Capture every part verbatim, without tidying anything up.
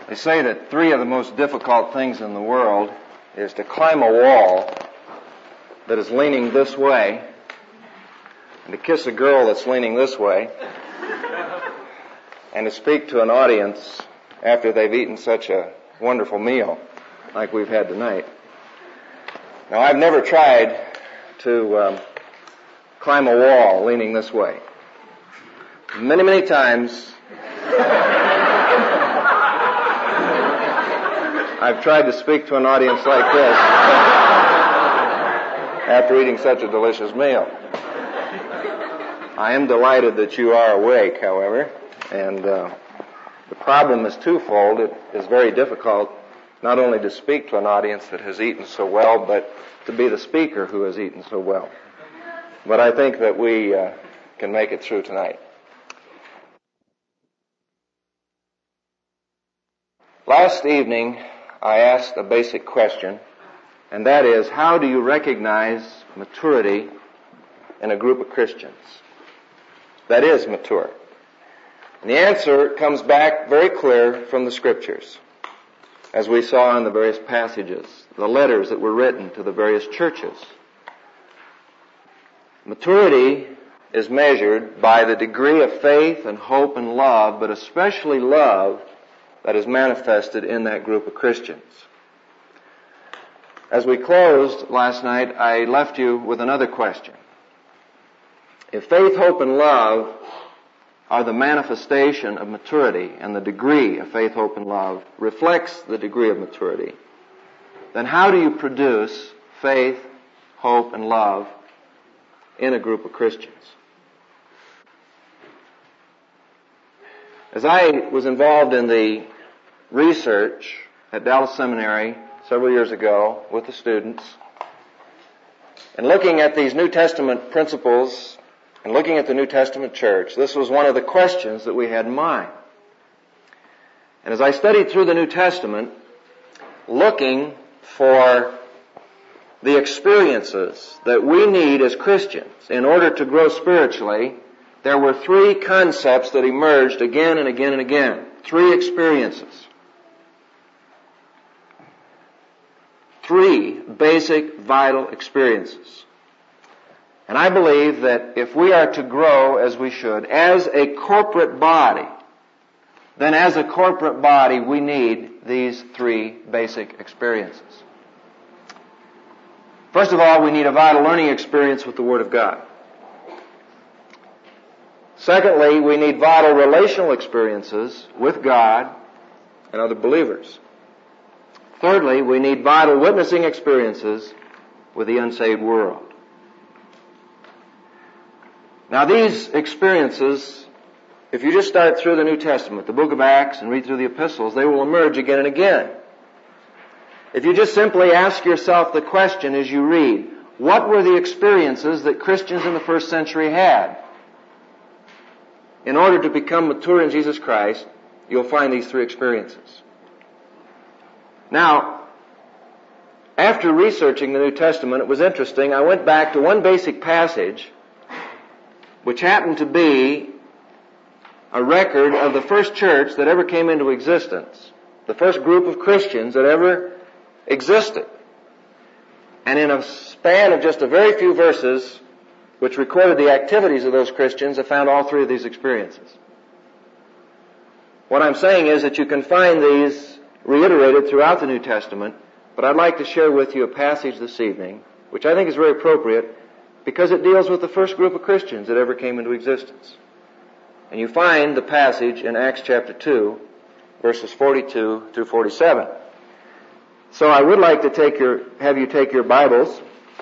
They say that three of the most difficult things in the world is to climb a wall that is leaning this way, and to kiss a girl that's leaning this way, and to speak to an audience after they've eaten such a wonderful meal like we've had tonight. Now, I've never tried to um, climb a wall leaning this way. Many, many times I've tried to speak to an audience like this after eating such a delicious meal. I am delighted that you are awake, however, and uh, the problem is twofold. It is very difficult not only to speak to an audience that has eaten so well, but to be the speaker who has eaten so well. But I think that we uh, can make it through tonight. Last evening, I asked a basic question, and that is, how do you recognize maturity in a group of Christians that is mature? And the answer comes back very clear from the Scriptures, as we saw in the various passages, the letters that were written to the various churches. Maturity is measured by the degree of faith and hope and love, but especially love that is manifested in that group of Christians. As we closed last night, I left you with another question. If faith, hope, and love are the manifestation of maturity, and the degree of faith, hope, and love reflects the degree of maturity, then how do you produce faith, hope, and love in a group of Christians? As I was involved in the research at Dallas Seminary several years ago with the students, and looking at these New Testament principles and looking at the New Testament church, this was one of the questions that we had in mind. And as I studied through the New Testament, looking for the experiences that we need as Christians in order to grow spiritually, there were three concepts that emerged again and again and again. Three experiences. Three basic, vital experiences. And I believe that if we are to grow as we should, as a corporate body, then as a corporate body we need these three basic experiences. First of all, we need a vital learning experience with the Word of God. Secondly, we need vital relational experiences with God and other believers. Thirdly, we need vital witnessing experiences with the unsaved world. Now, these experiences, if you just start through the New Testament, the book of Acts, and read through the epistles, they will emerge again and again. If you just simply ask yourself the question as you read, what were the experiences that Christians in the first century had in order to become mature in Jesus Christ, you'll find these three experiences. Now, after researching the New Testament, it was interesting. I went back to one basic passage, which happened to be a record of the first church that ever came into existence, the first group of Christians that ever existed. And in a span of just a very few verses, which recorded the activities of those Christians, I found all three of these experiences. What I'm saying is that you can find these reiterated throughout the New Testament, but I'd like to share with you a passage this evening, which I think is very appropriate, because it deals with the first group of Christians that ever came into existence. And you find the passage in Acts chapter two, verses forty-two through forty-seven. So I would like to take your, have you take your Bibles,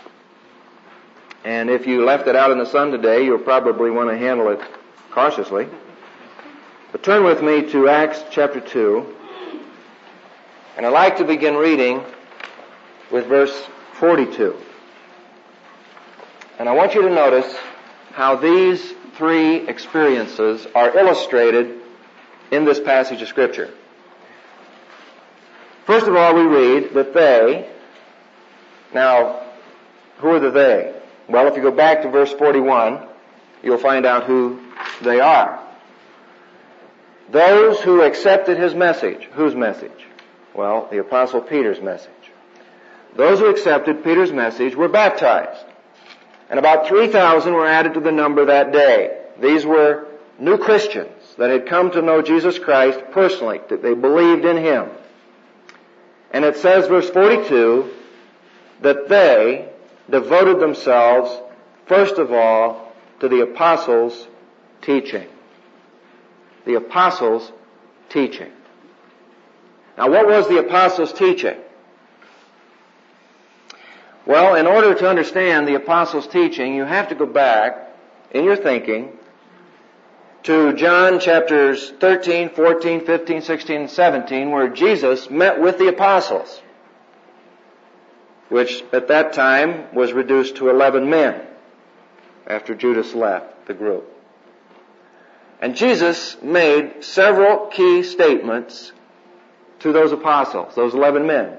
and if you left it out in the sun today, you'll probably want to handle it cautiously. But turn with me to Acts chapter two, and I'd like to begin reading with verse forty-two. And I want you to notice how these three experiences are illustrated in this passage of Scripture. First of all, we read that they, now, who are the they? Well, if you go back to verse forty-one, you'll find out who they are. those who accepted his message. Whose message? Well, the Apostle Peter's message. Those who accepted Peter's message were baptized. And about three thousand were added to the number that day. These were new Christians that had come to know Jesus Christ personally, that they believed in him. And it says, verse forty-two, that they devoted themselves, first of all, to the apostles' teaching. The apostles' teaching. Now, what was the apostles' teaching? Well, in order to understand the apostles' teaching, you have to go back in your thinking to John chapters thirteen, fourteen, fifteen, sixteen, and seventeen, where Jesus met with the apostles, which at that time was reduced to eleven men after Judas left the group. And Jesus made several key statements to those apostles, those eleven men.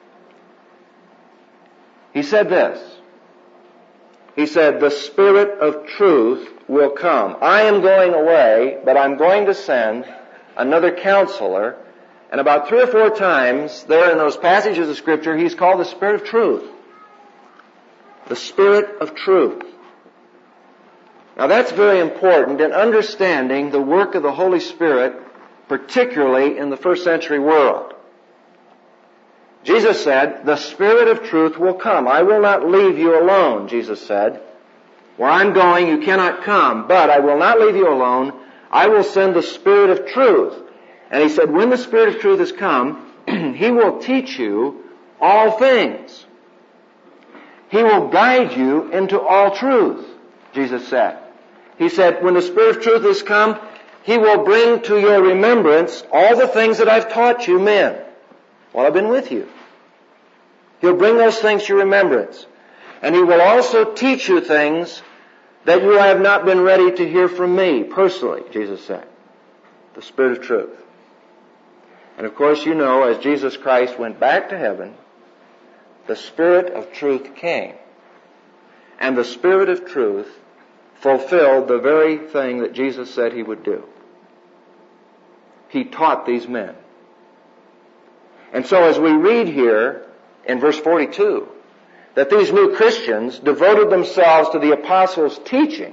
He said this. He said, the Spirit of truth will come. I am going away, but I'm going to send another counselor. And about three or four times there in those passages of Scripture, he's called the Spirit of truth. The Spirit of truth. Now that's very important in understanding the work of the Holy Spirit, particularly in the first century world. Jesus said, the Spirit of truth will come. I will not leave you alone, Jesus said. Where I'm going, you cannot come, but I will not leave you alone. I will send the Spirit of truth. And he said, when the Spirit of truth has come, he will teach you all things. He will guide you into all truth, Jesus said. He said, when the Spirit of truth has come, he will bring to your remembrance all the things that I've taught you, men, while I've been with you. He'll bring those things to your remembrance. And he will also teach you things that you have not been ready to hear from me personally, Jesus said. The Spirit of truth. And of course, you know, as Jesus Christ went back to heaven, the Spirit of truth came. And the Spirit of truth fulfilled the very thing that Jesus said he would do. He taught these men. And so as we read here in verse forty-two, that these new Christians devoted themselves to the apostles' teaching,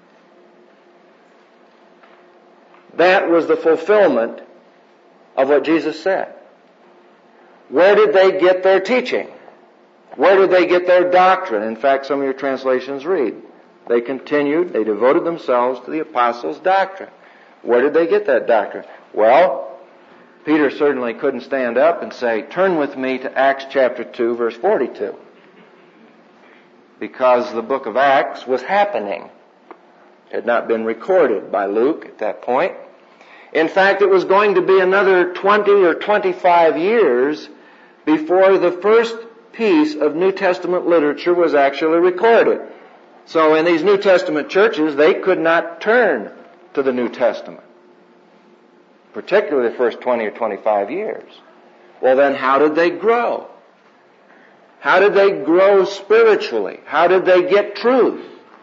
that was the fulfillment of what Jesus said. Where did they get their teaching? Where did they get their doctrine? In fact, some of your translations read, they continued, they devoted themselves to the apostles' doctrine. Where did they get that doctrine? Well, Peter certainly couldn't stand up and say, turn with me to Acts chapter two, verse forty-two. Because the book of Acts was happening. It had not been recorded by Luke at that point. In fact, it was going to be another twenty or twenty-five years before the first piece of New Testament literature was actually recorded. So in these New Testament churches, they could not turn to the New Testament, particularly the first twenty or twenty-five years. Well, then how did they grow? How did they grow spiritually? How did they get truth?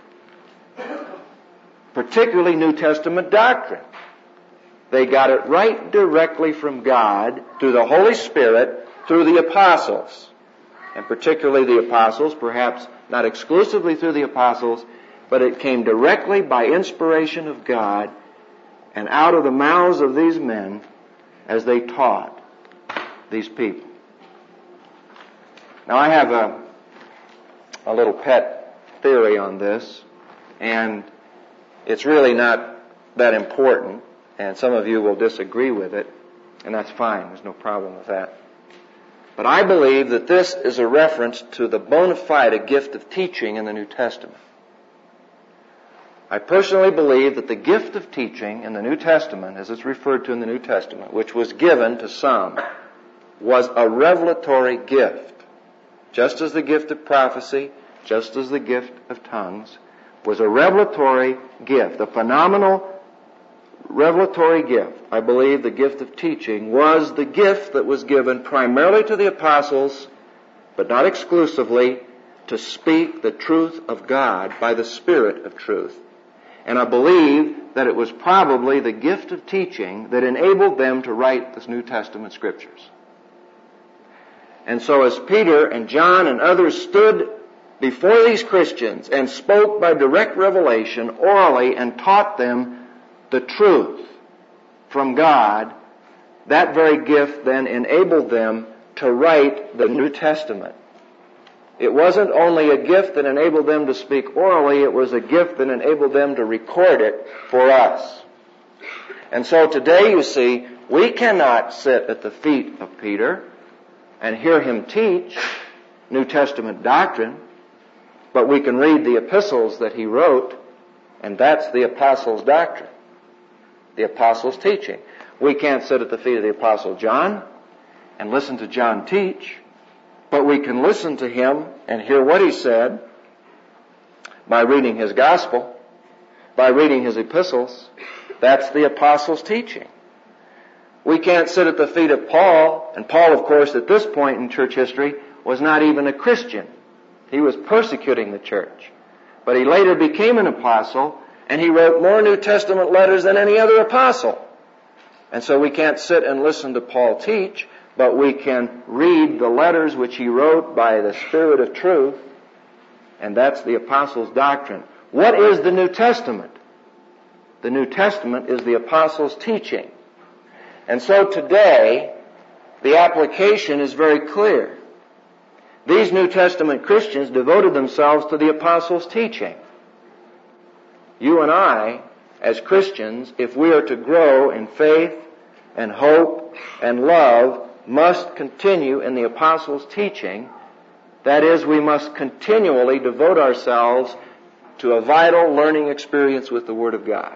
Particularly New Testament doctrine. They got it right directly from God through the Holy Spirit, through the apostles. And particularly the apostles, perhaps not exclusively through the apostles, but it came directly by inspiration of God and out of the mouths of these men as they taught these people. Now I have a, a little pet theory on this, and it's really not that important, and some of you will disagree with it, and that's fine. There's no problem with that. But I believe that this is a reference to the bona fide gift of teaching in the New Testament. I personally believe that the gift of teaching in the New Testament, as it's referred to in the New Testament, which was given to some, was a revelatory gift. Just as the gift of prophecy, just as the gift of tongues, was a revelatory gift, a phenomenal revelatory gift. I believe the gift of teaching was the gift that was given primarily to the apostles, but not exclusively, to speak the truth of God by the Spirit of truth. And I believe that it was probably the gift of teaching that enabled them to write the New Testament scriptures. And so as Peter and John and others stood before these Christians and spoke by direct revelation orally and taught them the truth from God, that very gift then enabled them to write the New Testament. It wasn't only a gift that enabled them to speak orally, it was a gift that enabled them to record it for us. And so today, you see, we cannot sit at the feet of Peter and hear him teach New Testament doctrine, but we can read the epistles that he wrote, and that's the apostles' doctrine, the apostles' teaching. We can't sit at the feet of the apostle John and listen to John teach, but we can listen to him and hear what he said by reading his gospel, by reading his epistles. That's the apostles' teaching. We can't sit at the feet of Paul, and Paul, of course, at this point in church history, was not even a Christian. He was persecuting the church. But he later became an apostle, and he wrote more New Testament letters than any other apostle. And so we can't sit and listen to Paul teach, but we can read the letters which he wrote by the Spirit of truth, and that's the apostles' doctrine. What is the New Testament? The New Testament is the apostles' teaching. And so today, the application is very clear. These New Testament Christians devoted themselves to the apostles' teaching. You and I, as Christians, if we are to grow in faith and hope and love, must continue in the apostles' teaching. That is, we must continually devote ourselves to a vital learning experience with the Word of God.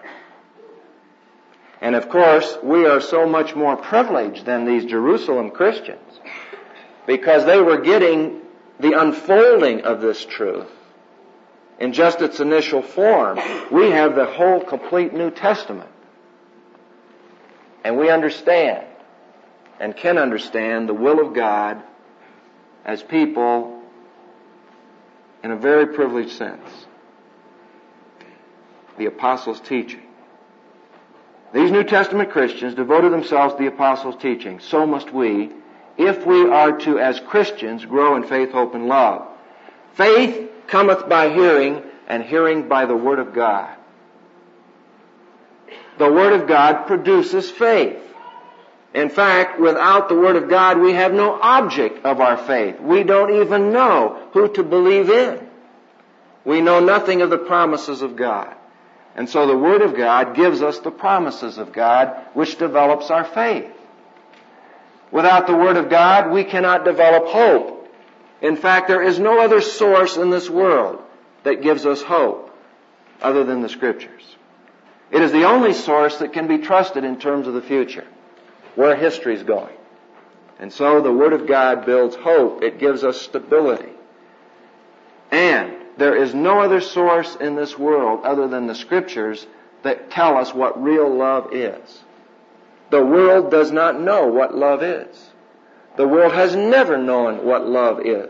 And of course, we are so much more privileged than these Jerusalem Christians because they were getting the unfolding of this truth in just its initial form. We have the whole complete New Testament. And we understand and can understand the will of God as people in a very privileged sense. The apostles' teaching. These New Testament Christians devoted themselves to the apostles' teaching. So must we, if we are to, as Christians, grow in faith, hope, and love. Faith cometh by hearing, and hearing by the Word of God. The Word of God produces faith. In fact, without the Word of God, we have no object of our faith. We don't even know who to believe in. We know nothing of the promises of God. And so the Word of God gives us the promises of God, which develops our faith. Without the Word of God, we cannot develop hope. In fact, there is no other source in this world that gives us hope other than the Scriptures. It is the only source that can be trusted in terms of the future, where history is going. And so the Word of God builds hope. It gives us stability. And there is no other source in this world other than the Scriptures that tell us what real love is. The world does not know what love is. The world has never known what love is.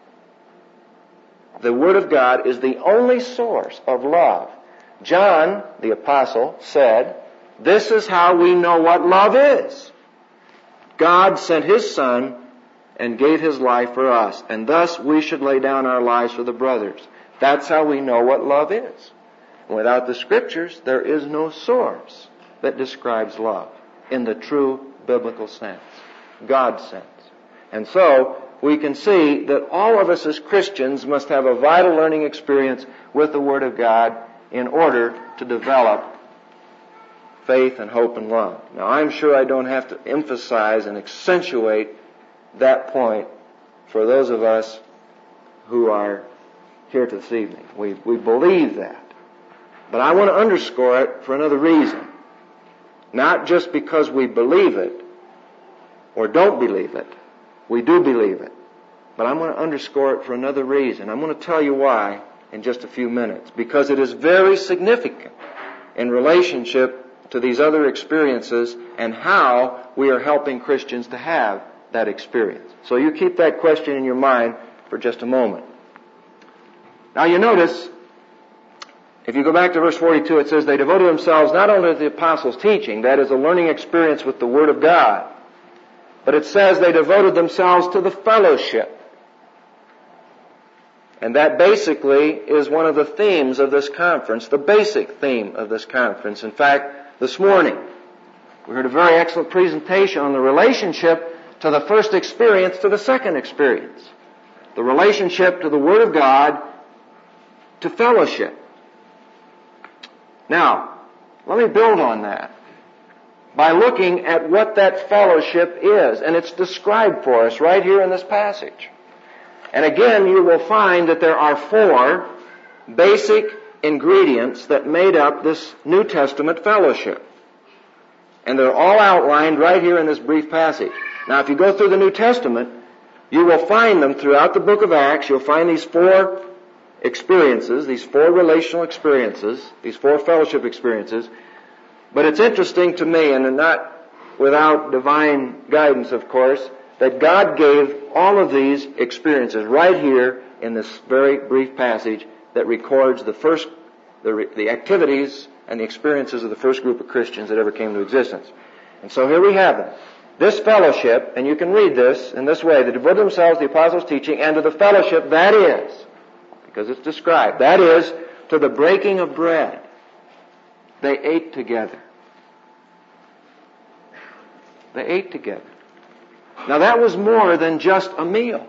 The Word of God is the only source of love. John, the apostle, said, "This is how we know what love is. God sent His Son and gave His life for us, and thus we should lay down our lives for the brothers." That's how we know what love is. Without the Scriptures, there is no source that describes love in the true biblical sense, God's sense. And so, we can see that all of us as Christians must have a vital learning experience with the Word of God in order to develop faith and hope and love. Now, I'm sure I don't have to emphasize and accentuate that point for those of us who are here this evening. We, we believe that. But I want to underscore it for another reason. Not just because we believe it or don't believe it. We do believe it. But I'm going to underscore it for another reason. I'm going to tell you why in just a few minutes. Because it is very significant in relationship to these other experiences and how we are helping Christians to have that experience. So you keep that question in your mind for just a moment. Now you notice If you go back to verse forty-two, it says, they devoted themselves not only to the apostles' teaching, that is a learning experience with the Word of God, but it says they devoted themselves to the fellowship. And that basically is one of the themes of this conference, the basic theme of this conference. In fact, this morning, we heard a very excellent presentation on the relationship to the first experience to the second experience. The relationship to the Word of God to fellowship. Now, let me build on that by looking at what that fellowship is. And it's described for us right here in this passage. And again, you will find that there are four basic ingredients that made up this New Testament fellowship. And they're all outlined right here in this brief passage. Now, if you go through the New Testament, you will find them throughout the book of Acts. You'll find these four experiences, these four relational experiences, these four fellowship experiences. But it's interesting to me, and not without divine guidance, of course, that God gave all of these experiences right here in this very brief passage that records the first, the, the activities and the experiences of the first group of Christians that ever came into existence. And so here we have them. This fellowship, and you can read this in this way, they devoted themselves to the apostles' teaching and to the fellowship, that is, because it's described, that is, to the breaking of bread. They ate together. They ate together. Now that was more than just a meal.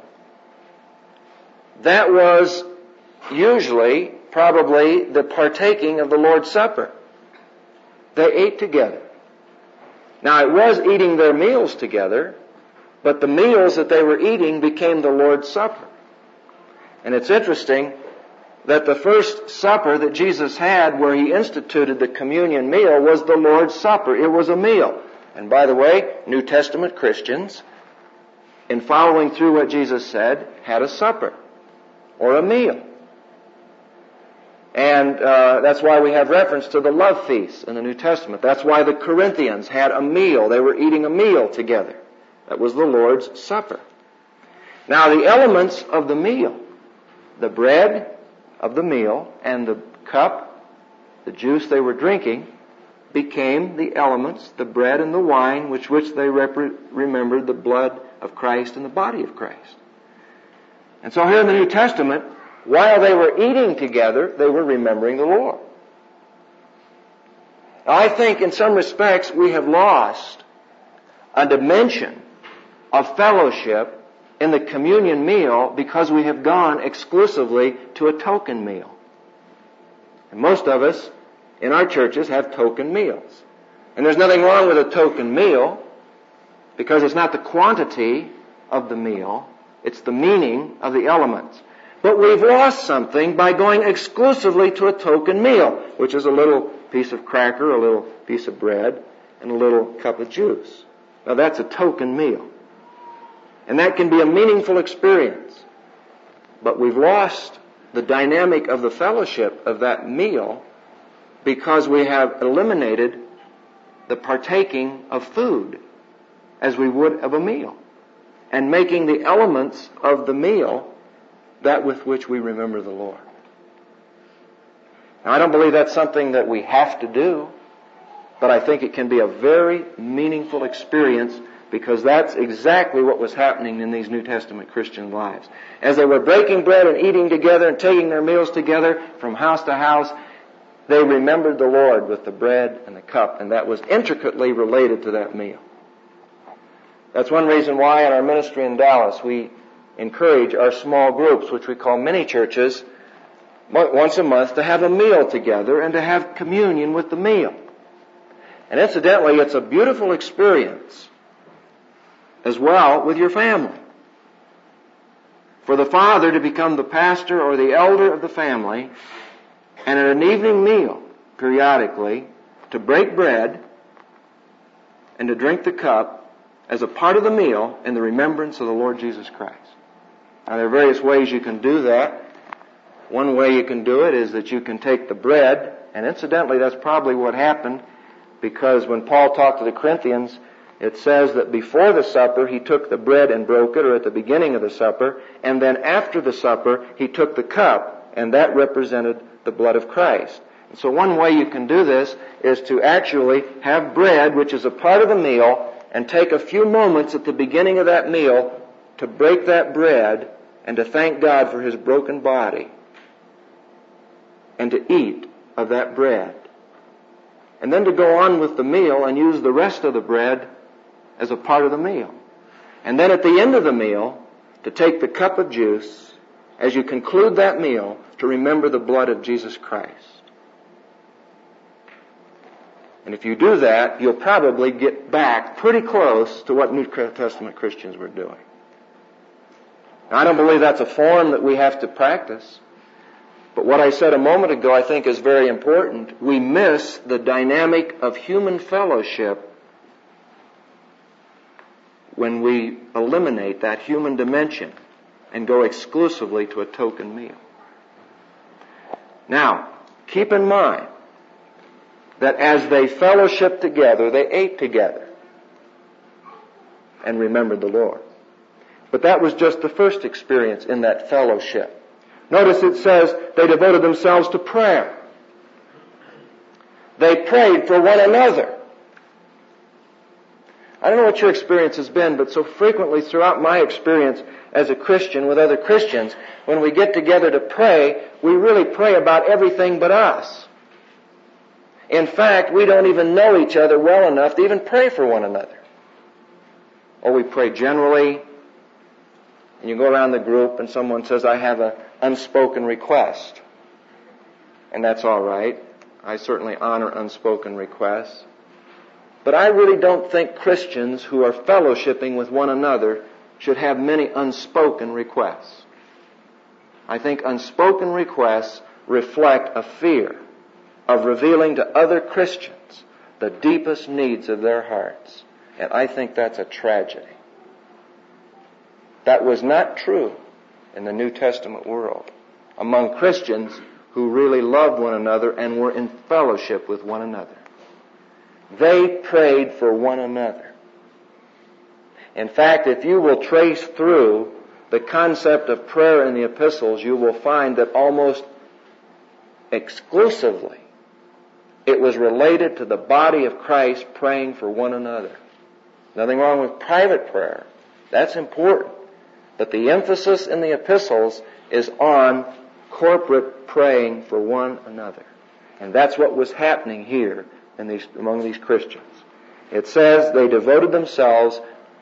That was usually, probably, the partaking of the Lord's Supper. They ate together. Now it was eating their meals together, but the meals that they were eating became the Lord's Supper. And it's interesting that the first supper that Jesus had where He instituted the communion meal was the Lord's Supper. It was a meal. And by the way, New Testament Christians, in following through what Jesus said, had a supper or a meal. And uh, that's why we have reference to the love feasts in the New Testament. That's why the Corinthians had a meal. They were eating a meal together. That was the Lord's Supper. Now the elements of the meal, the bread of the meal and the cup, the juice they were drinking, became the elements, the bread and the wine, which which they rep- remembered the blood of Christ and the body of Christ. And so here in the New Testament, while they were eating together, they were remembering the Lord. Now, I think in some respects we have lost a dimension of fellowship in the communion meal because we have gone exclusively to a token meal. And most of us in our churches have token meals. And there's nothing wrong with a token meal because it's not the quantity of the meal, it's the meaning of the elements. But we've lost something by going exclusively to a token meal, which is a little piece of cracker, a little piece of bread, and a little cup of juice. Now that's a token meal. And that can be a meaningful experience. But we've lost the dynamic of the fellowship of that meal because we have eliminated the partaking of food as we would of a meal, and making the elements of the meal that with which we remember the Lord. Now, I don't believe that's something that we have to do, but I think it can be a very meaningful experience because that's exactly what was happening in these New Testament Christian lives. As they were breaking bread and eating together and taking their meals together from house to house, they remembered the Lord with the bread and the cup, and that was intricately related to that meal. That's one reason why in our ministry in Dallas we encourage our small groups, which we call mini churches, once a month to have a meal together and to have communion with the meal. And incidentally, it's a beautiful experience as well with your family. For the father to become the pastor or the elder of the family, and at an evening meal, periodically, to break bread and to drink the cup as a part of the meal in the remembrance of the Lord Jesus Christ. Now, there are various ways you can do that. One way you can do it is that you can take the bread, and incidentally, that's probably what happened, because when Paul talked to the Corinthians, it says that before the supper, he took the bread and broke it, or at the beginning of the supper, and then after the supper, he took the cup, and that represented the blood of Christ. So one way you can do this is to actually have bread, which is a part of the meal, and take a few moments at the beginning of that meal to break that bread and to thank God for His broken body and to eat of that bread. And then to go on with the meal and use the rest of the bread as a part of the meal. And then at the end of the meal, to take the cup of juice as you conclude that meal to remember the blood of Jesus Christ. And if you do that, you'll probably get back pretty close to what New Testament Christians were doing. Now, I don't believe that's a form that we have to practice. But what I said a moment ago I think is very important. We miss the dynamic of human fellowship when we eliminate that human dimension and go exclusively to a token meal. Now, keep in mind that as they fellowshiped together, they ate together and remembered the Lord. But that was just the first experience in that fellowship. Notice it says they devoted themselves to prayer. They prayed for one another. I don't know what your experience has been, but so frequently throughout my experience as a Christian with other Christians, when we get together to pray, we really pray about everything but us. In fact, we don't even know each other well enough to even pray for one another. Or we pray generally, and you go around the group and someone says, I have an unspoken request. And that's all right. I certainly honor unspoken requests. But I really don't think Christians who are fellowshipping with one another should have many unspoken requests. I think unspoken requests reflect a fear of revealing to other Christians the deepest needs of their hearts. And I think that's a tragedy. That was not true in the New Testament world among Christians who really loved one another and were in fellowship with one another. They prayed for one another. In fact, if you will trace through the concept of prayer in the epistles, you will find that almost exclusively it was related to the body of Christ praying for one another. Nothing wrong with private prayer. That's important. But the emphasis in the epistles is on corporate praying for one another. And that's what was happening here in these, among these Christians. It says they devoted themselves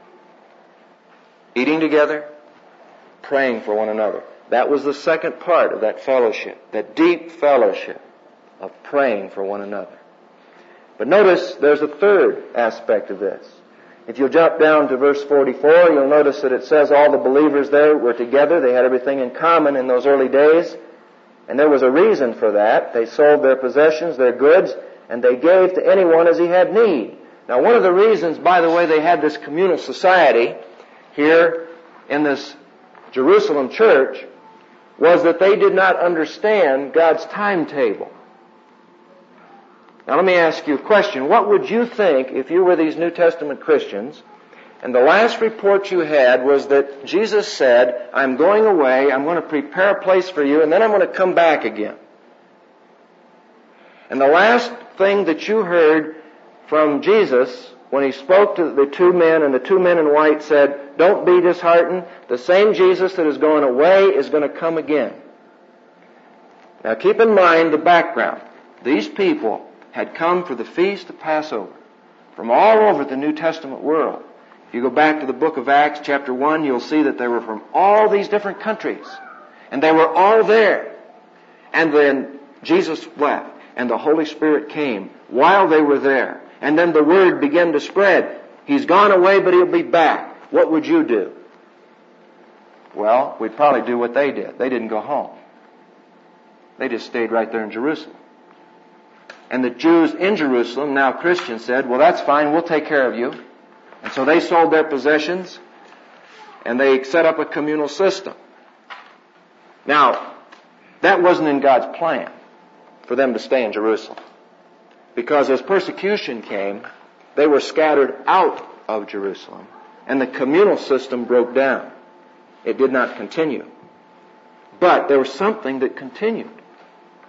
eating together, praying for one another. That was the second part of that fellowship, that deep fellowship of praying for one another. But notice there's a third aspect of this. If you'll jump down to verse forty-four, you'll notice that it says all the believers there were together. They had everything in common in those early days. And there was a reason for that. They sold their possessions, their goods, and they gave to anyone as he had need. Now, one of the reasons, by the way, they had this communal society here in this Jerusalem church was that they did not understand God's timetable. Now, let me ask you a question. What would you think if you were these New Testament Christians and the last report you had was that Jesus said, I'm going away, I'm going to prepare a place for you, and then I'm going to come back again. And the last thing that you heard from Jesus when he spoke to the two men, and the two men in white said, don't be disheartened. The same Jesus that is going away is going to come again. Now keep in mind the background. These people had come for the feast of Passover from all over the New Testament world. If you go back to the book of Acts, chapter one, you'll see that they were from all these different countries. And they were all there. And then Jesus left, and the Holy Spirit came while they were there. And then the word began to spread. He's gone away, but he'll be back. What would you do? Well, we'd probably do what they did. They didn't go home. They just stayed right there in Jerusalem. And the Jews in Jerusalem, now Christians, said, well, that's fine, we'll take care of you. And so they sold their possessions, and they set up a communal system. Now, that wasn't in God's plan for them to stay in Jerusalem. Because as persecution came, they were scattered out of Jerusalem, and the communal system broke down. It did not continue. But there was something that continued.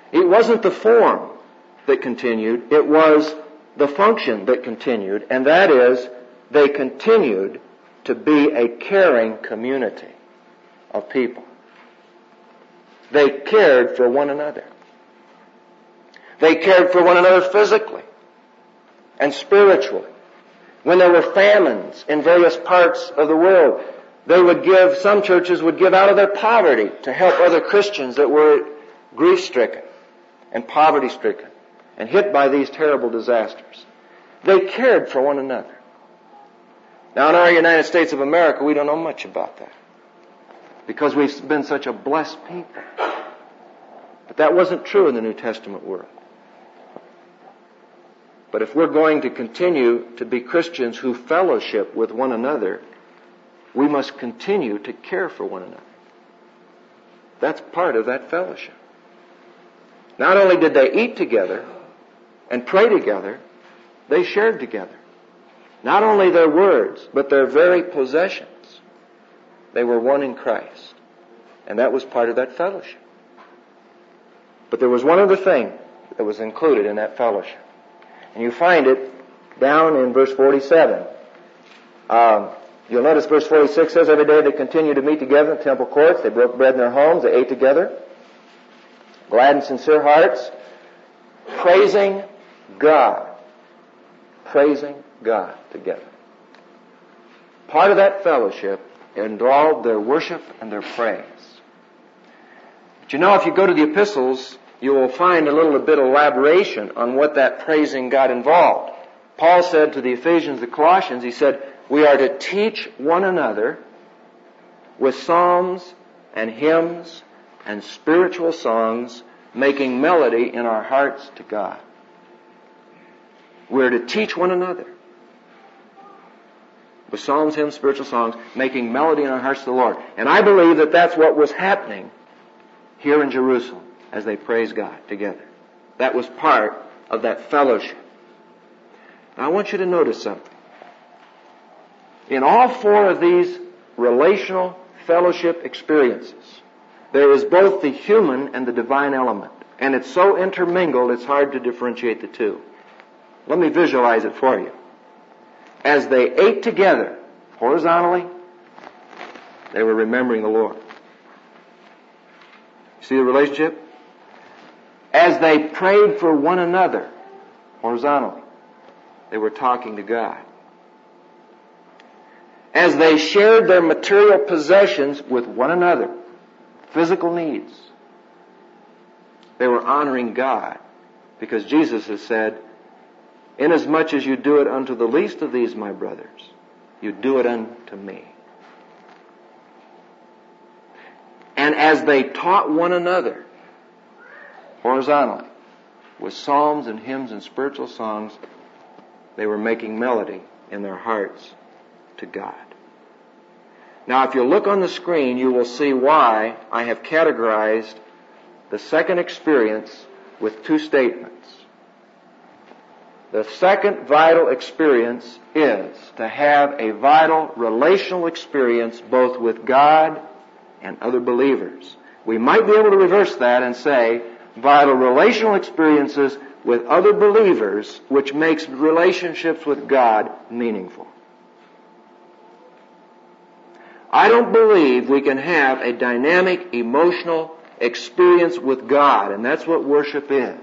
It wasn't the form that continued, it was the function that continued, and that is, they continued to be a caring community of people. They cared for one another. They cared for one another physically and spiritually. When there were famines in various parts of the world, they would give, some churches would give out of their poverty to help other Christians that were grief-stricken and poverty-stricken and hit by these terrible disasters. They cared for one another. Now, in our United States of America, we don't know much about that because we've been such a blessed people. But that wasn't true in the New Testament world. But if we're going to continue to be Christians who fellowship with one another, we must continue to care for one another. That's part of that fellowship. Not only did they eat together and pray together, they shared together. Not only their words, but their very possessions. They were one in Christ. And that was part of that fellowship. But there was one other thing that was included in that fellowship. And you find it down in verse forty-seven. Um, you'll notice verse forty-six says, every day they continued to meet together in the temple courts. They broke bread in their homes. They ate together. Glad and sincere hearts. Praising God. Praising God together. Part of that fellowship involved their worship and their praise. But you know, if you go to the epistles, you will find a little bit of elaboration on what that praising God involved. Paul said to the Ephesians, the Colossians, he said, we are to teach one another with psalms and hymns and spiritual songs, making melody in our hearts to God. We're to teach one another with psalms, hymns, spiritual songs, making melody in our hearts to the Lord. And I believe that that's what was happening here in Jerusalem as they praised God together. That was part of that fellowship. Now I want you to notice something. In all four of these relational fellowship experiences, there is both the human and the divine element. And it's so intermingled, it's hard to differentiate the two. Let me visualize it for you. As they ate together, horizontally, they were remembering the Lord. See the relationship? As they prayed for one another, horizontally, they were talking to God. As they shared their material possessions with one another, physical needs, they were honoring God. Because Jesus has said, inasmuch as you do it unto the least of these, my brothers, you do it unto me. And as they taught one another, horizontally, with psalms and hymns and spiritual songs, they were making melody in their hearts to God. Now, if you look on the screen, you will see why I have categorized the second experience with two statements. The second vital experience is to have a vital relational experience both with God and other believers. We might be able to reverse that and say vital relational experiences with other believers, which makes relationships with God meaningful. I don't believe we can have a dynamic, emotional experience with God, and that's what worship is,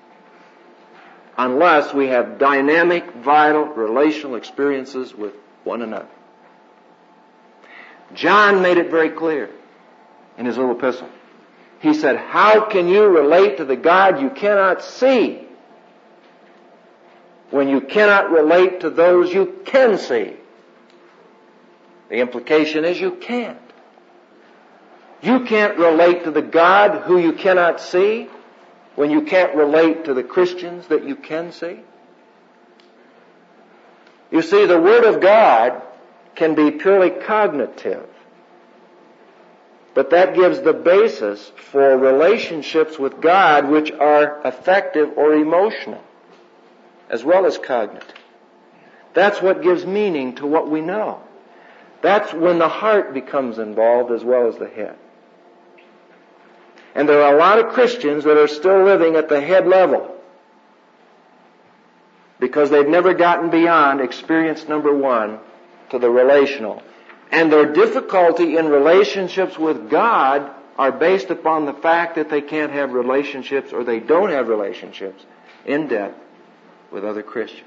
unless we have dynamic, vital, relational experiences with one another. John made it very clear in his little epistle. He said, how can you relate to the God you cannot see when you cannot relate to those you can see? The implication is you can't. You can't relate to the God who you cannot see when you can't relate to the Christians that you can see. You see, the Word of God can be purely cognitive, but that gives the basis for relationships with God which are affective or emotional, as well as cognitive. That's what gives meaning to what we know. That's when the heart becomes involved as well as the head. And there are a lot of Christians that are still living at the head level because they've never gotten beyond experience number one to the relational. And their difficulty in relationships with God are based upon the fact that they can't have relationships, or they don't have relationships in depth with other Christians.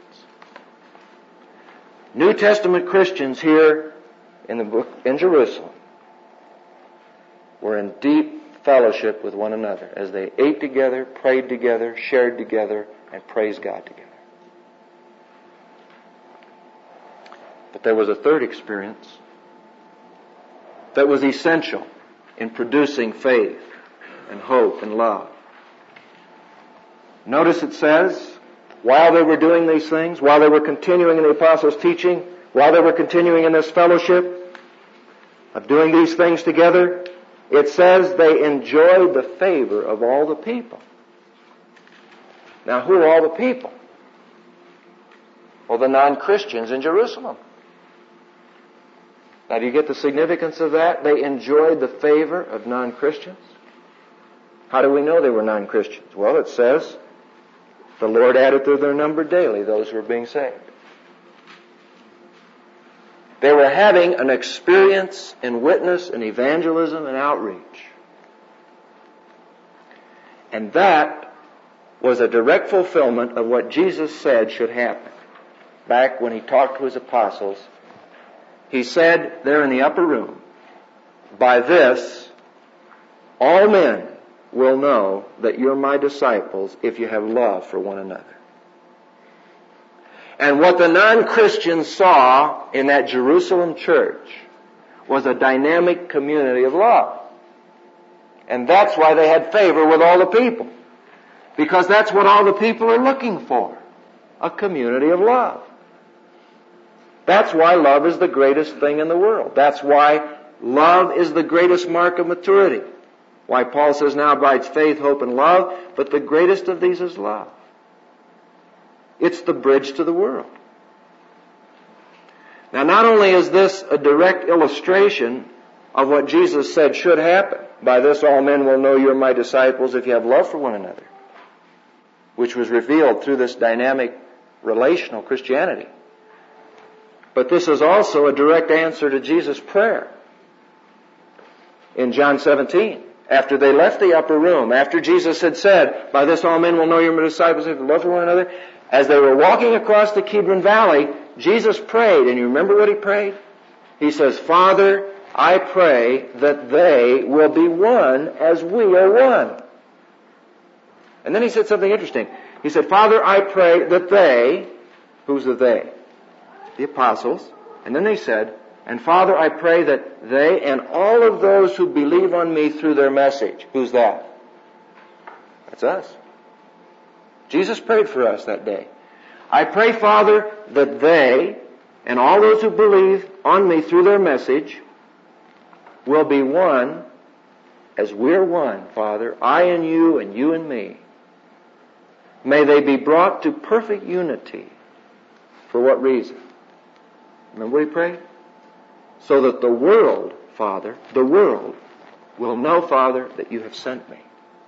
New Testament Christians here in the book in Jerusalem were in deep fellowship with one another as they ate together, prayed together, shared together, and praised God together. But there was a third experience that was essential in producing faith and hope and love. Notice it says, while they were doing these things, while they were continuing in the apostles' teaching, while they were continuing in this fellowship of doing these things together, it says they enjoyed the favor of all the people. Now, who are all the people? Well, the non-Christians in Jerusalem. Now, do you get the significance of that? They enjoyed the favor of non-Christians. How do we know they were non-Christians? Well, it says, the Lord added to their number daily those who were being saved. They were having an experience in witness and evangelism and outreach. And that was a direct fulfillment of what Jesus said should happen. Back when he talked to his apostles, he said there in the upper room, by this, all men will know that you're my disciples if you have love for one another. And what the non-Christians saw in that Jerusalem church was a dynamic community of love. And that's why they had favor with all the people. Because that's what all the people are looking for. A community of love. That's why love is the greatest thing in the world. That's why love is the greatest mark of maturity. Why Paul says now abides faith, hope, and love, but the greatest of these is love. It's the bridge to the world. Now, not only is this a direct illustration of what Jesus said should happen, by this all men will know you're my disciples if you have love for one another, which was revealed through this dynamic relational Christianity. But this is also a direct answer to Jesus' prayer. In John seventeen, after they left the upper room, after Jesus had said, by this all men will know you're my disciples if you love for one another, as they were walking across the Kidron Valley, Jesus prayed. And you remember what he prayed? He says, Father, I pray that they will be one as we are one. And then he said something interesting. He said, Father, I pray that they, who's the they? The apostles. And then they said, and Father, I pray that they and all of those who believe on me through their message. Who's that? That's us. Jesus prayed for us that day. I pray, Father, that they and all those who believe on me through their message will be one as we're one, Father, I and you and you and me. May they be brought to perfect unity. For what reason? Remember what he prayed? So that the world, Father, the world will know, Father, that you have sent me.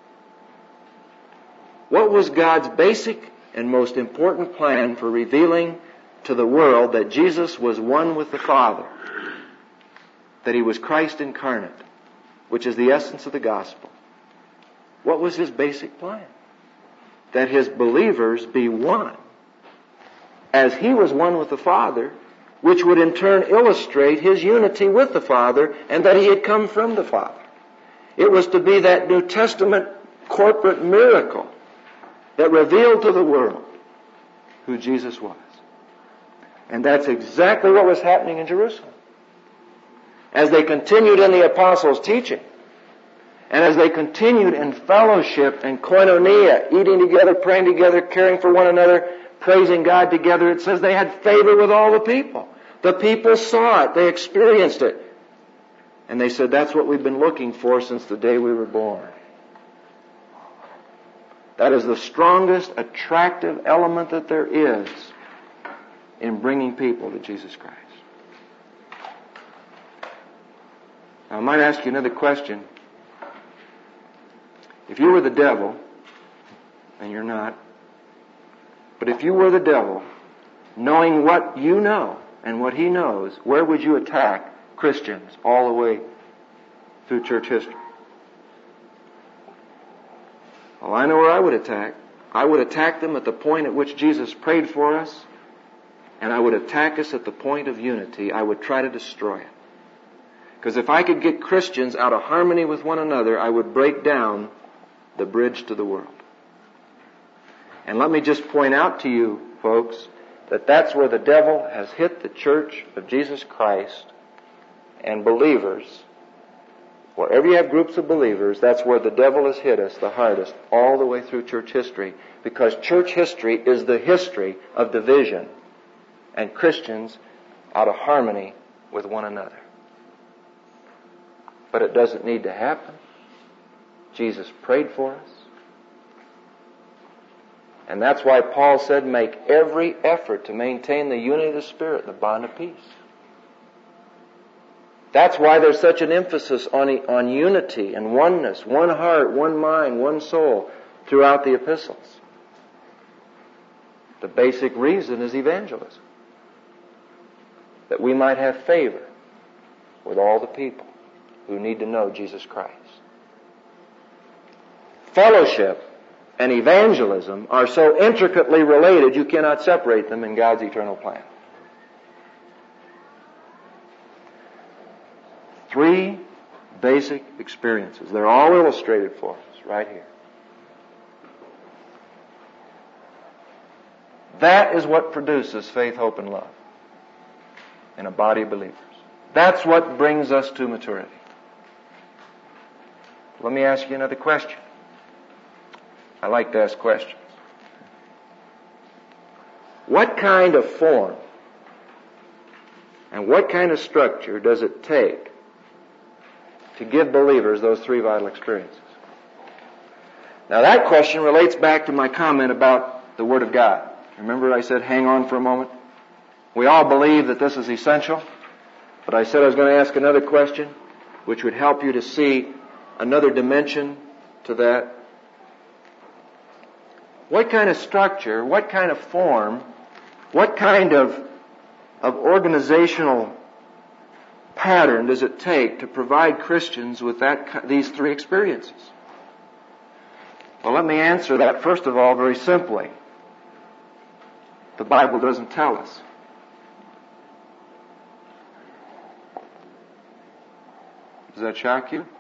What was God's basic and most important plan for revealing to the world that Jesus was one with the Father? That he was Christ incarnate, which is the essence of the gospel. What was his basic plan? That his believers be one, as he was one with the Father, which would in turn illustrate his unity with the Father and that he had come from the Father. It was to be that New Testament corporate miracle that revealed to the world who Jesus was. And that's exactly what was happening in Jerusalem. As they continued in the apostles' teaching, and as they continued in fellowship and koinonia, eating together, praying together, caring for one another, praising God together, it says they had favor with all the people. The people saw it. They experienced it. And they said, that's what we've been looking for since the day we were born. That is the strongest attractive element that there is in bringing people to Jesus Christ. Now, I might ask you another question. If you were the devil, and you're not, but if you were the devil, knowing what you know and what he knows, where would you attack Christians all the way through church history? Well, I know where I would attack. I would attack them at the point at which Jesus prayed for us, and I would attack us at the point of unity. I would try to destroy it. Because if I could get Christians out of harmony with one another, I would break down the bridge to the world. And let me just point out to you, folks, that that's where the devil has hit the church of Jesus Christ and believers. Wherever you have groups of believers, that's where the devil has hit us the hardest, all the way through church history. Because church history is the history of division and Christians out of harmony with one another. But it doesn't need to happen. Jesus prayed for us. And that's why Paul said, make every effort to maintain the unity of the Spirit, the bond of peace. That's why there's such an emphasis on, on unity and oneness, one heart, one mind, one soul throughout the epistles. The basic reason is evangelism. That we might have favor with all the people who need to know Jesus Christ. Fellowship and evangelism are so intricately related you cannot separate them in God's eternal plan. Three basic experiences. They're all illustrated for us right here. That is what produces faith, hope, and love in a body of believers. That's what brings us to maturity. Let me ask you another question. I like to ask questions. What kind of form and what kind of structure does it take to give believers those three vital experiences? Now that question relates back to my comment about the Word of God. Remember I said hang on for a moment? We all believe that this is essential, but I said I was going to ask another question which would help you to see another dimension to that. What kind of structure, what kind of form, what kind of, of organizational pattern does it take to provide Christians with that, these three experiences? Well, let me answer that first of all very simply. The Bible doesn't tell us. Does that shock you?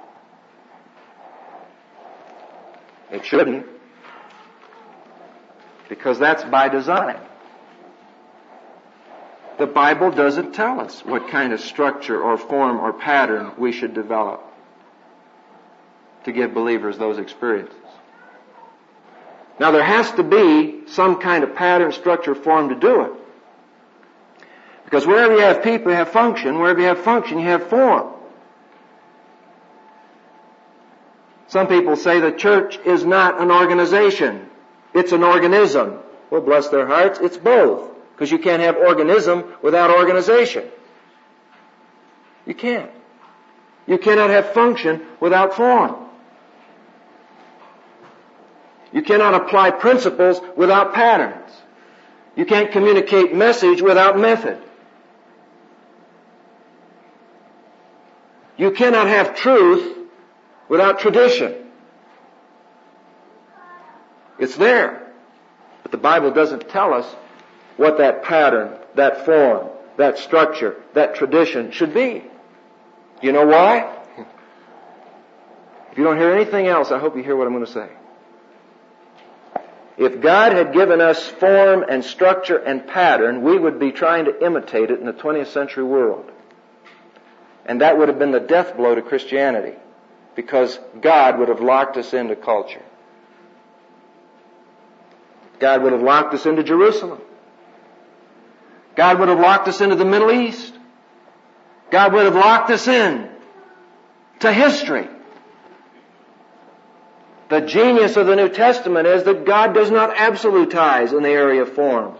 It shouldn't. Because that's by design. The Bible doesn't tell us what kind of structure or form or pattern we should develop to give believers those experiences. Now there has to be some kind of pattern, structure, form to do it. Because wherever you have people, you have function. Wherever you have function, you have form. Some people say the church is not an organization. It's an organism. Well, bless their hearts, it's both. Because you can't have organism without organization. You can't. You cannot have function without form. You cannot apply principles without patterns. You can't communicate message without method. You cannot have truth without tradition. It's there. But the Bible doesn't tell us what that pattern, that form, that structure, that tradition should be. You know why? If you don't hear anything else, I hope you hear what I'm going to say. If God had given us form and structure and pattern, we would be trying to imitate it in the twentieth century world. And that would have been the death blow to Christianity, because God would have locked us into culture. God would have locked us into Jerusalem. God would have locked us into the Middle East. God would have locked us in to history. The genius of the New Testament is that God does not absolutize in the area of form,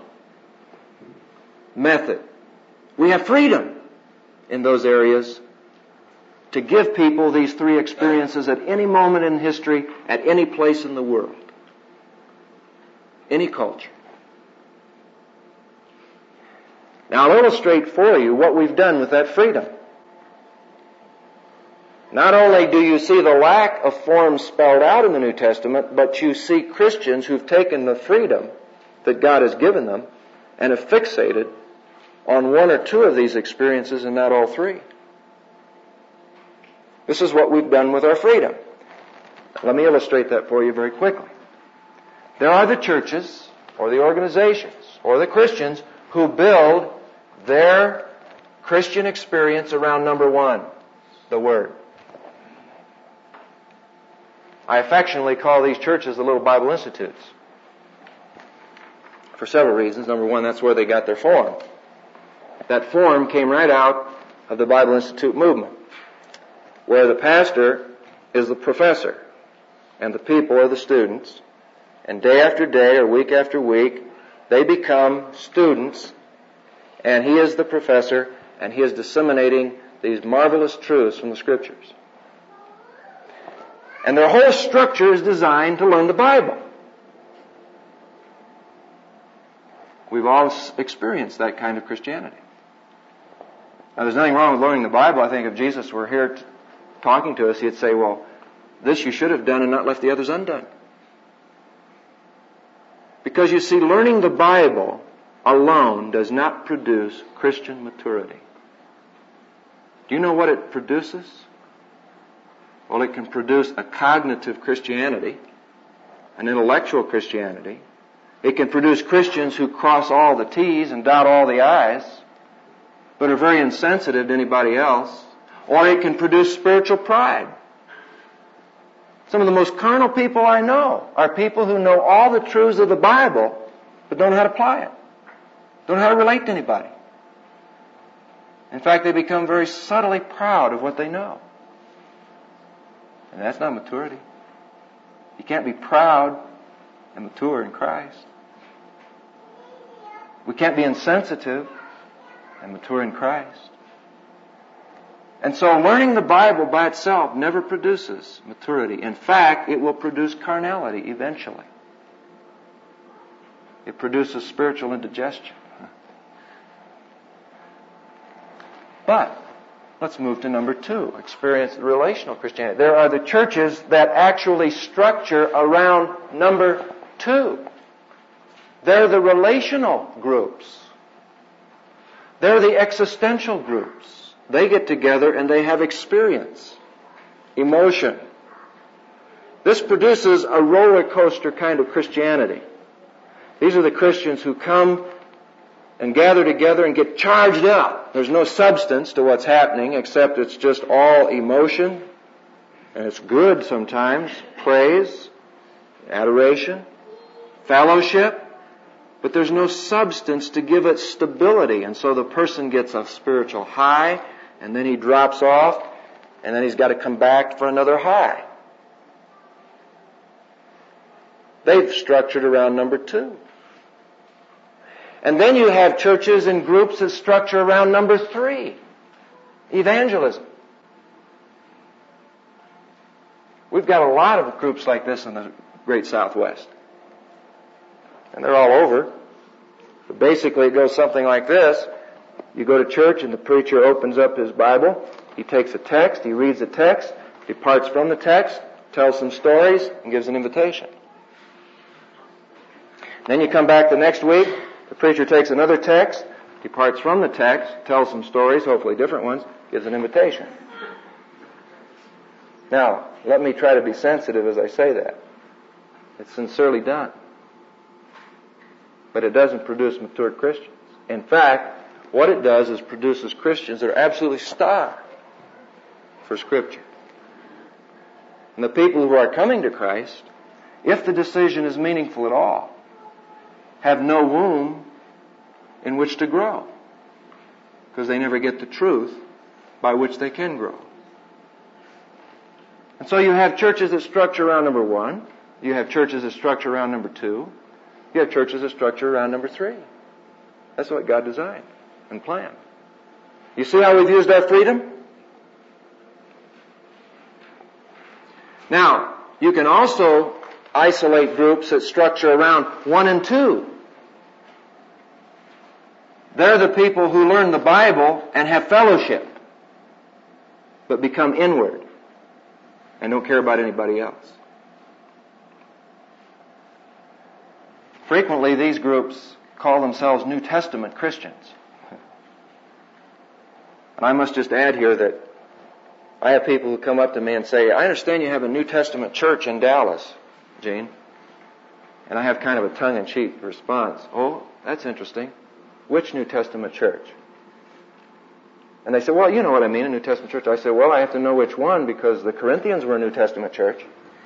method. We have freedom in those areas to give people these three experiences at any moment in history, at any place in the world, any culture. Now, I'll illustrate for you what we've done with that freedom. Not only do you see the lack of forms spelled out in the New Testament, but you see Christians who've taken the freedom that God has given them and have fixated on one or two of these experiences and not all three. This is what we've done with our freedom. Let me illustrate that for you very quickly. There are the churches, or the organizations, or the Christians who build their Christian experience around number one, the Word. I affectionately call these churches the little Bible institutes. For several reasons. Number one, that's where they got their form. That form came right out of the Bible Institute movement, where the pastor is the professor and the people are the students, and day after day or week after week they become students, and he is the professor, and he is disseminating these marvelous truths from the Scriptures. And their whole structure is designed to learn the Bible. We've all experienced that kind of Christianity. Now, there's nothing wrong with learning the Bible. I think if Jesus were here t- talking to us, he'd say, well, this you should have done and not left the others undone. Because you see, learning the Bible alone does not produce Christian maturity. Do you know what it produces? Well, it can produce a cognitive Christianity, an intellectual Christianity. It can produce Christians who cross all the T's and dot all the I's, but are very insensitive to anybody else. Or it can produce spiritual pride. Some of the most carnal people I know are people who know all the truths of the Bible, but don't know how to apply it. Don't know how to relate to anybody. In fact, they become very subtly proud of what they know. And that's not maturity. You can't be proud and mature in Christ. We can't be insensitive and mature in Christ. And so learning the Bible by itself never produces maturity. In fact, it will produce carnality eventually. It produces spiritual indigestion. But let's move to number two, experience relational Christianity. There are the churches that actually structure around number two. They're the relational groups. They're the existential groups. They get together and they have experience, emotion. This produces a roller coaster kind of Christianity. These are the Christians who come and gather together and get charged up. There's no substance to what's happening except it's just all emotion. And it's good sometimes. Praise, adoration, fellowship. But there's no substance to give it stability. And so the person gets a spiritual high, and then he drops off, and then he's got to come back for another high. They've structured around number two. And then you have churches and groups that structure around number three, evangelism. We've got a lot of groups like this in the Great Southwest. And they're all over. But basically it goes something like this. You go to church and the preacher opens up his Bible. He takes a text, he reads the text, departs from the text, tells some stories, and gives an invitation. Then you come back the next week, the preacher takes another text, departs from the text, tells some stories, hopefully different ones, gives an invitation. Now, let me try to be sensitive as I say that. It's sincerely done. But it doesn't produce mature Christians. In fact, what it does is produces Christians that are absolutely starved for Scripture. And the people who are coming to Christ, if the decision is meaningful at all, have no womb in which to grow. Because they never get the truth by which they can grow. And so you have churches that structure around number one. You have churches that structure around number two. You have churches that structure around number three. That's what God designed and planned. You see how we've used our freedom? Now, you can also isolate groups that structure around one and two. They're the people who learn the Bible and have fellowship, but become inward and don't care about anybody else. Frequently, these groups call themselves New Testament Christians. And I must just add here that I have people who come up to me and say, I understand you have a New Testament church in Dallas, Gene. And I have kind of a tongue-in-cheek response. Oh, that's interesting. Which New Testament church? And they say, well, you know what I mean, a New Testament church. I say, well, I have to know which one because the Corinthians were a New Testament church.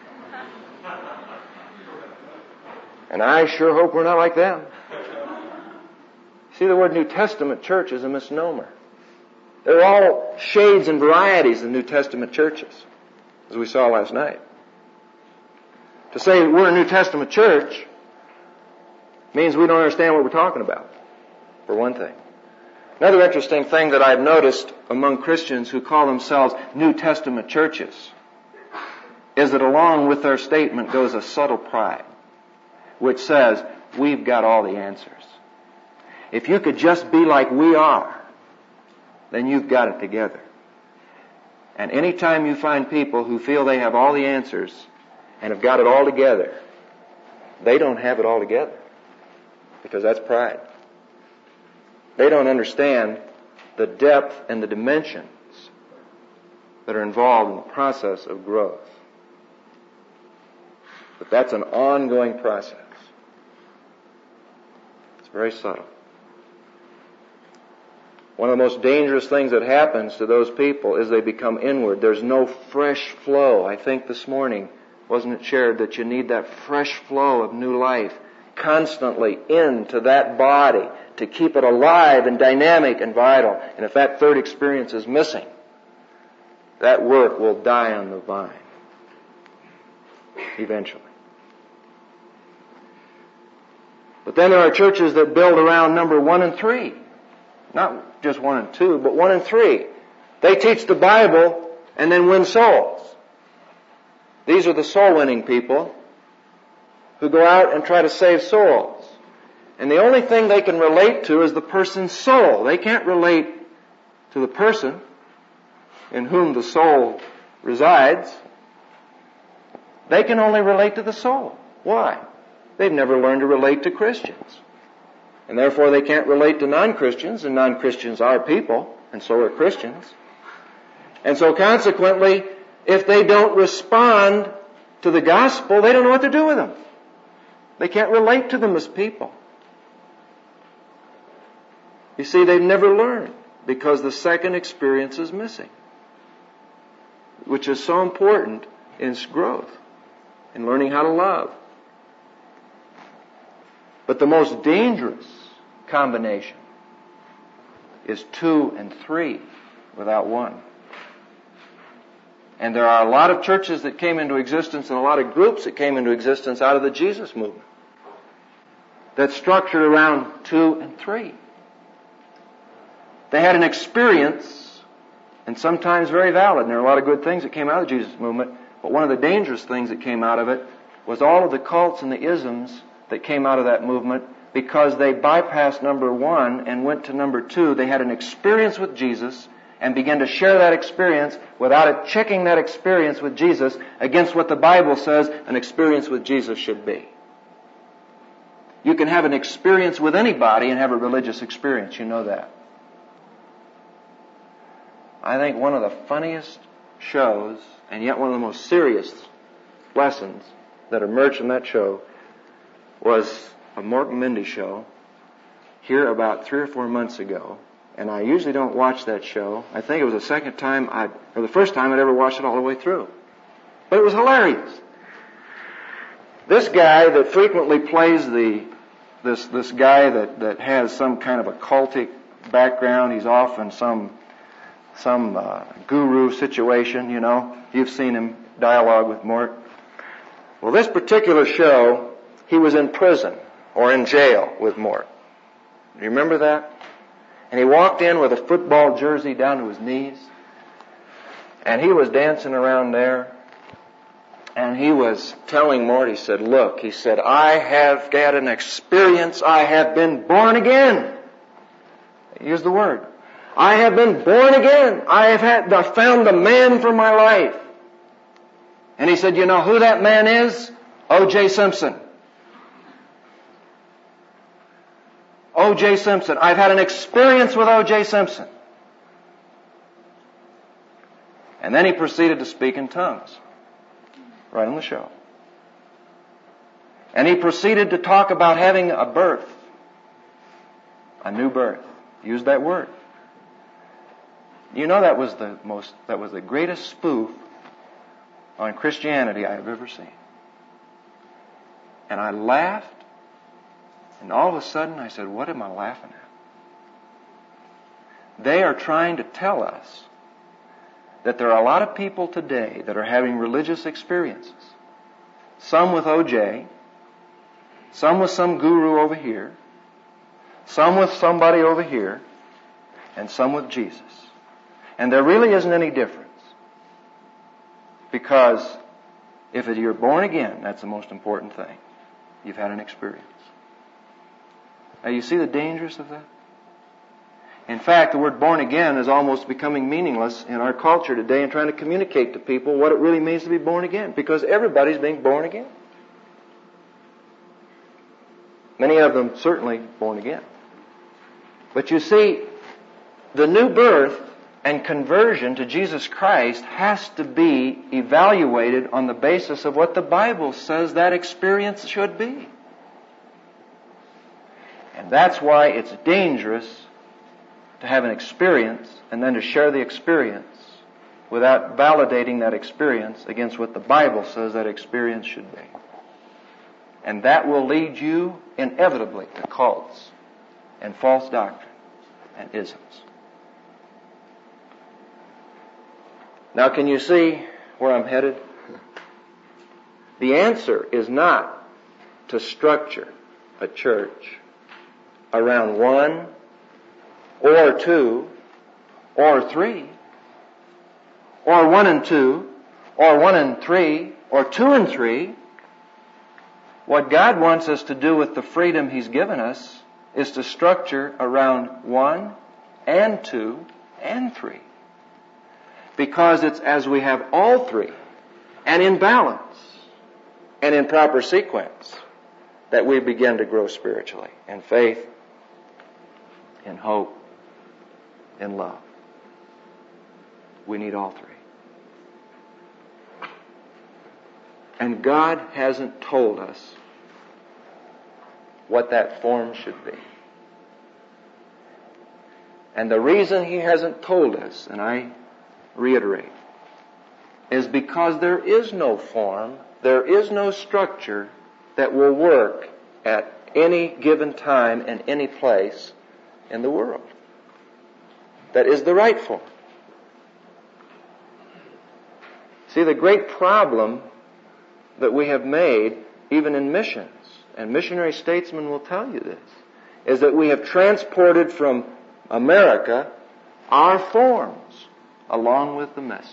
And I sure hope we're not like them. See, the word New Testament church is a misnomer. They're all shades and varieties of New Testament churches, as we saw last night. To say we're a New Testament church means we don't understand what we're talking about, for one thing. Another interesting thing that I've noticed among Christians who call themselves New Testament churches is that along with their statement goes a subtle pride, which says, we've got all the answers. If you could just be like we are, then you've got it together. And anytime you find people who feel they have all the answers and have got it all together, they don't have it all together, because that's pride. They don't understand the depth and the dimensions that are involved in the process of growth. But that's an ongoing process. It's very subtle. One of the most dangerous things that happens to those people is they become inward. There's no fresh flow. I think this morning, wasn't it shared that you need that fresh flow of new life constantly into that body to keep it alive and dynamic and vital. And if that third experience is missing, that work will die on the vine eventually. But then there are churches that build around number one and three. Not just one and two, but one and three. They teach the Bible and then win souls. These are the soul-winning people who go out and try to save souls. And the only thing they can relate to is the person's soul. They can't relate to the person in whom the soul resides. They can only relate to the soul. Why? They've never learned to relate to Christians. And therefore they can't relate to non-Christians, and non-Christians are people, and so are Christians. And so consequently, if they don't respond to the gospel, they don't know what to do with them. They can't relate to them as people. You see, they've never learned because the second experience is missing, which is so important in growth, in learning how to love. But the most dangerous combination is two and three without one. And there are a lot of churches that came into existence and a lot of groups that came into existence out of the Jesus movement that's structured around two and three. They had an experience, and sometimes very valid, and there are a lot of good things that came out of the Jesus movement, but one of the dangerous things that came out of it was all of the cults and the isms that came out of that movement, because they bypassed number one and went to number two. They had an experience with Jesus and began to share that experience without it checking that experience with Jesus against what the Bible says an experience with Jesus should be. You can have an experience with anybody and have a religious experience. You know that. I think one of the funniest shows, and yet one of the most serious lessons that emerged from that show, was a Mork Mindy show here about three or four months ago. And I usually don't watch that show. I think it was the second time I, or the first time I'd ever watched it all the way through. But it was hilarious. This guy that frequently plays the, this, this guy that, that has some kind of a cultic background, he's often some, some, uh, guru situation, you know. You've seen him dialogue with Mork. Well, this particular show, he was in prison or in jail with Mork. Do you remember that? And he walked in with a football jersey down to his knees. And he was dancing around there. And he was telling Mort, he said, look, he said, I have got an experience. I have been born again. Here's the word. I have been born again. I have had, I found the man for my life. And he said, you know who that man is? O J Simpson. O J Simpson. I've had an experience with O J Simpson. And then he proceeded to speak in tongues. Right on the show. And he proceeded to talk about having a birth. A new birth. Used that word. You know that was the most, that was the greatest spoof on Christianity I have ever seen. And I laughed, and all of a sudden I said, what am I laughing at? They are trying to tell us that there are a lot of people today that are having religious experiences. Some with O J, some with some guru over here, some with somebody over here, and some with Jesus. And there really isn't any difference. Because if you're born again, that's the most important thing. You've had an experience. Now you see the dangers of that? In fact, the word born again is almost becoming meaningless in our culture today in trying to communicate to people what it really means to be born again. Because everybody's being born again. Many of them certainly born again. But you see, the new birth and conversion to Jesus Christ has to be evaluated on the basis of what the Bible says that experience should be. And that's why it's dangerous to have an experience and then to share the experience without validating that experience against what the Bible says that experience should be. And that will lead you inevitably to cults and false doctrine and isms. Now, can you see where I'm headed? The answer is not to structure a church around one or two or three or one and two or one and three or two and three. What God wants us to do with the freedom He's given us is to structure around one and two and three. Because it's as we have all three, and in balance, and in proper sequence, that we begin to grow spiritually, in faith, in hope, in love. We need all three. And God hasn't told us what that form should be. And the reason He hasn't told us, and I reiterate, is because there is no form, there is no structure that will work at any given time and any place in the world that is the right form. See, the great problem that we have made, even in missions, and missionary statesmen will tell you this, is that we have transported from America our forms along with the message.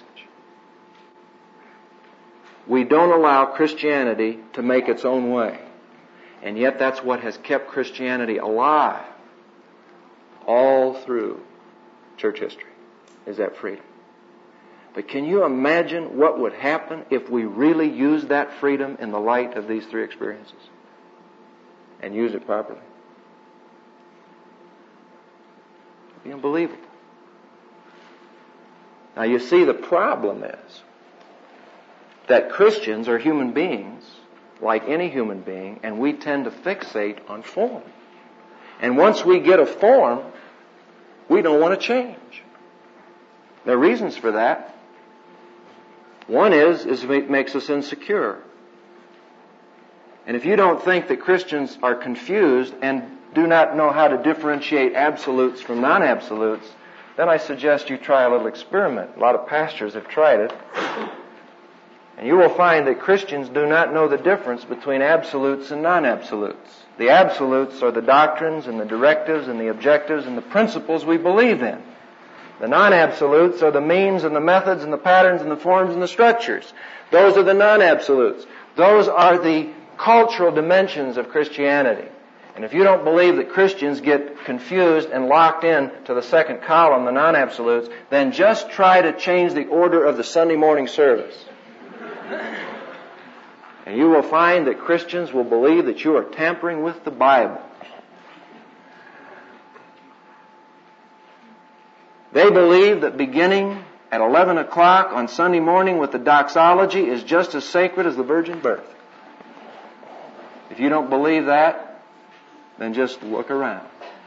We don't allow Christianity to make its own way. And yet that's what has kept Christianity alive all through church history, is that freedom. But can you imagine what would happen if we really used that freedom in the light of these three experiences and use it properly? It'd be unbelievable. Now you see, the problem is that Christians are human beings, like any human being, and we tend to fixate on form. And once we get a form, we don't want to change. There are reasons for that. One is, is it makes us insecure. And if you don't think that Christians are confused and do not know how to differentiate absolutes from non-absolutes, then I suggest you try a little experiment. A lot of pastors have tried it. And you will find that Christians do not know the difference between absolutes and non-absolutes. The absolutes are the doctrines and the directives and the objectives and the principles we believe in. The non-absolutes are the means and the methods and the patterns and the forms and the structures. Those are the non-absolutes. Those are the cultural dimensions of Christianity. And if you don't believe that Christians get confused and locked in to the second column, the non-absolutes, then just try to change the order of the Sunday morning service. And you will find that Christians will believe that you are tampering with the Bible. They believe that beginning at eleven o'clock on Sunday morning with the doxology is just as sacred as the virgin birth. If you don't believe that, then just look around.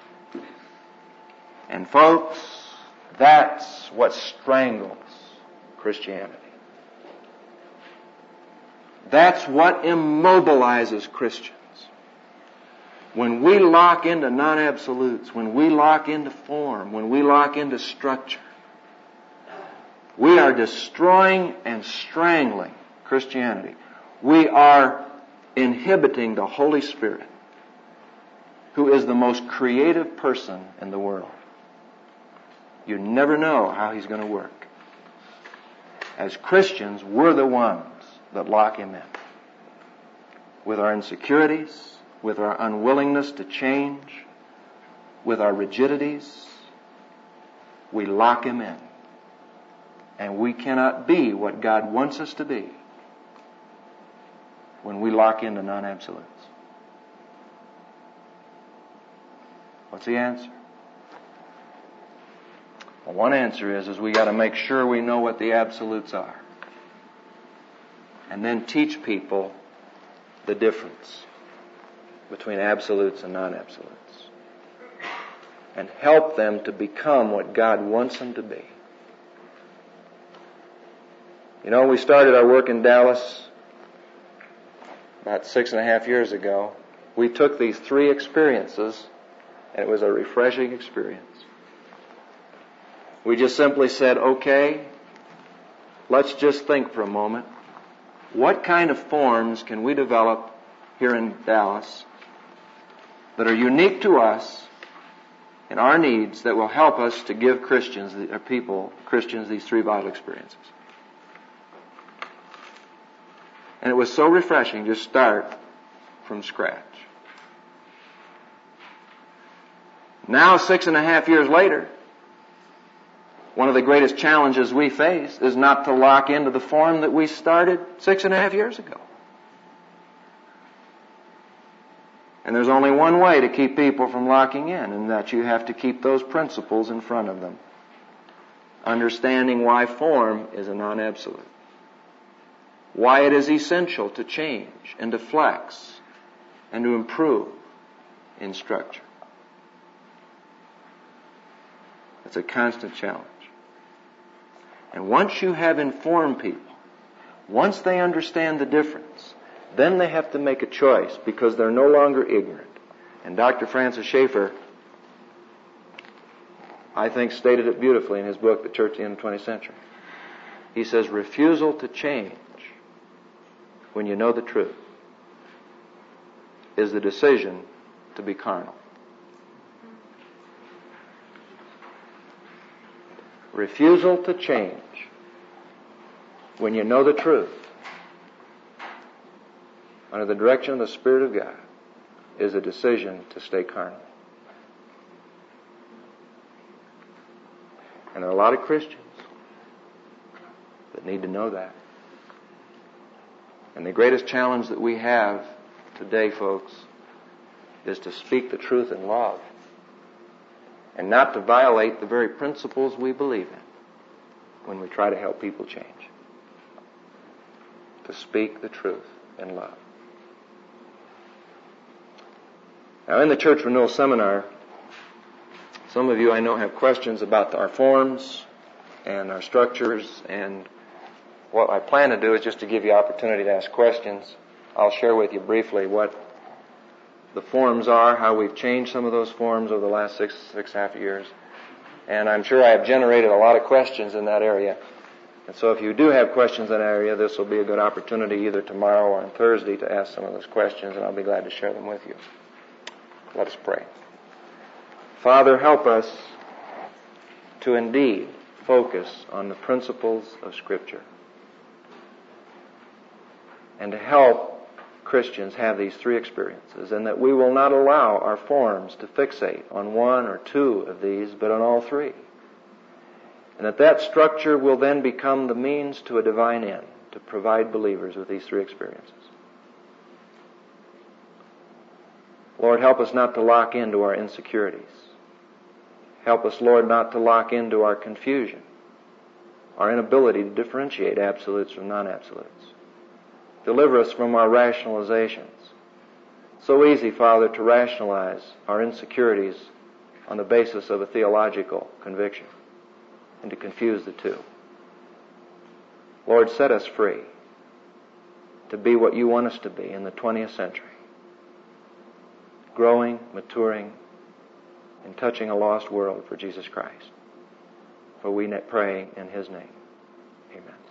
And folks, that's what strangles Christianity. That's what immobilizes Christians. When we lock into non-absolutes, when we lock into form, when we lock into structure, we are destroying and strangling Christianity. We are inhibiting the Holy Spirit, who is the most creative person in the world. You never know how He's going to work. As Christians, we're the ones that lock Him in. With our insecurities, with our unwillingness to change, with our rigidities, we lock Him in. And we cannot be what God wants us to be when we lock into non-absolutes. What's the answer? Well, one answer is, is we got to make sure we know what the absolutes are. And then teach people the difference between absolutes and non-absolutes. And help them to become what God wants them to be. You know, we started our work in Dallas about six and a half years ago. We took these three experiences, and it was a refreshing experience. We just simply said, okay, let's just think for a moment. What kind of forms can we develop here in Dallas that are unique to us and our needs that will help us to give Christians, or people, Christians, these three vital experiences? And it was so refreshing to start from scratch. Now, six and a half years later, one of the greatest challenges we face is not to lock into the form that we started six and a half years ago. And there's only one way to keep people from locking in, and that you have to keep those principles in front of them. Understanding why form is a non-absolute. Why it is essential to change and to flex and to improve in structure. It's a constant challenge. And once you have informed people, once they understand the difference, then they have to make a choice because they're no longer ignorant. And Doctor Francis Schaeffer, I think, stated it beautifully in his book, The Church in the twentieth Century. He says, refusal to change when you know the truth is the decision to be carnal. Refusal to change when you know the truth under the direction of the Spirit of God is a decision to stay carnal. And there are a lot of Christians that need to know that. And the greatest challenge that we have today, folks, is to speak the truth in love and not to violate the very principles we believe in when we try to help people change. To speak the truth in love. Now, in the Church Renewal Seminar, some of you I know have questions about our forms and our structures, and what I plan to do is just to give you opportunity to ask questions. I'll share with you briefly what the forms are, how we've changed some of those forms over the last six, six and a half years. And I'm sure I have generated a lot of questions in that area. And so if you do have questions in that area, this will be a good opportunity either tomorrow or on Thursday to ask some of those questions, and I'll be glad to share them with you. Let us pray. Father, help us to indeed focus on the principles of Scripture and to help Christians have these three experiences, and that we will not allow our forms to fixate on one or two of these, but on all three. And that that structure will then become the means to a divine end, to provide believers with these three experiences. Lord, help us not to lock into our insecurities. Help us, Lord, not to lock into our confusion, our inability to differentiate absolutes from non-absolutes. Deliver us from our rationalizations. So easy, Father, to rationalize our insecurities on the basis of a theological conviction and to confuse the two. Lord, set us free to be what you want us to be in the twentieth century. Growing, maturing, and touching a lost world for Jesus Christ. For we pray in His name. Amen.